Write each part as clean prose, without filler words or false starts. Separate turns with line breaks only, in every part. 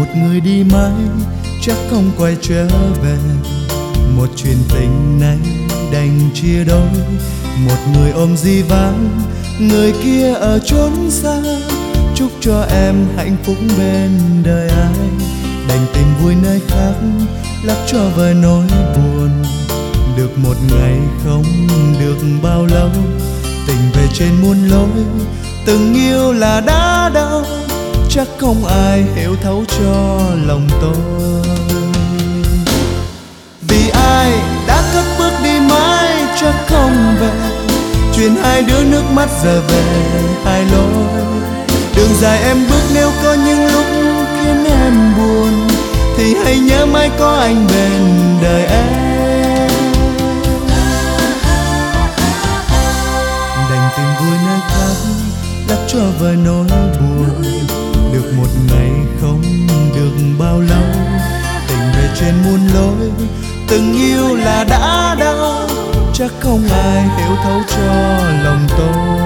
một người đi mãi chắc không quay trở về. Một chuyện tình này đành chia đôi. Một người ôm di vắng, người kia ở chốn xa. Chúc cho em hạnh phúc bên đời ai. Đành tìm vui nơi khác, lấp cho vơi nỗi buồn. Được một ngày không được bao lâu, tình về trên muôn lối. Từng yêu là đã đau, chắc không ai hiểu thấu cho lòng tôi. Vì ai đã cất bước đi mãi chắc không về. Chuyện hai đứa nước mắt giờ về hai lối. Đường dài em bước nếu có những lúc khiến em buồn, thì hãy nhớ mãi có anh bên đời em. Đành tìm vui nơi khác, lấp cho vơi nỗi buồn. Được một ngày không được bao lâu, tình về trên muôn lối. Từng yêu là đã đau, chắc không ai hiểu thấu cho lòng tôi.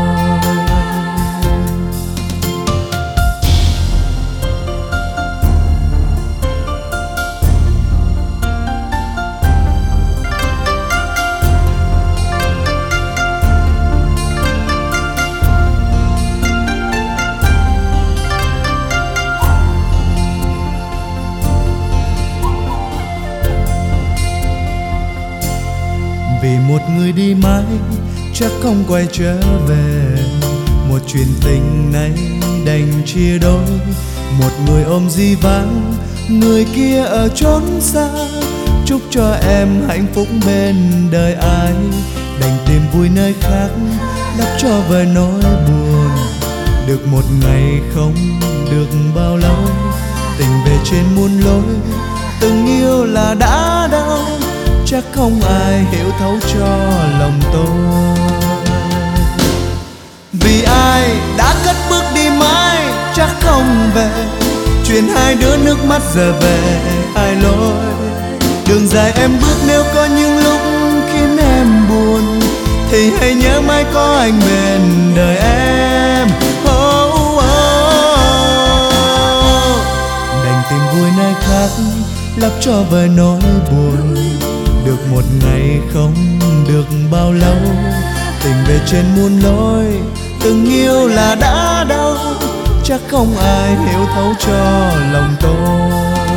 Vì một người đi mãi chắc không quay trở về. Một chuyện tình này đành chia đôi. Một người ôm di vắng, người kia ở chốn xa. Chúc cho em hạnh phúc bên đời ai. Đành tìm vui nơi khác, lấp cho vơi nỗi buồn. Được một ngày không được bao lâu, tình về trên muôn lối. Từng yêu là đã đau, chắc không ai hiểu thấu cho lòng tôi. Vì ai đã cất bước đi mãi chắc không về. Chuyện hai đứa nước mắt giờ về hai lối. Đường dài em bước nếu có những lúc khiến em buồn, thì hãy nhớ mãi có anh bên đời em. Đành tìm vui nơi khác, lấp cho vơi nỗi buồn. Được một ngày không được bao lâu, tình về trên muôn lối. Từng yêu là đã đau, chắc không ai hiểu thấu cho lòng tôi.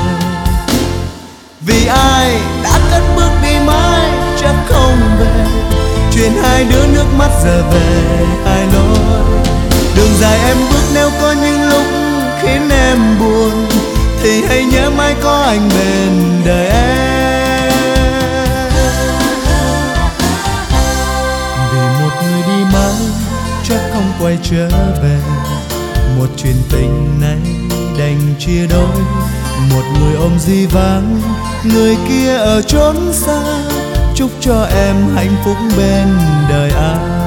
Vì ai đã cất bước đi mãi chắc không về. Chuyện hai đứa nước mắt giờ về hai lối. Đường dài em bước nếu có những lúc khiến em buồn, thì hãy nhớ mãi có anh bên đời em. Vì một người đi mãi chắc không quay trở về. Một chuyện tình này đành chia đôi. Một người ôm di vắng, người kia ở chốn xa. Chúc cho em hạnh phúc bên đời ai.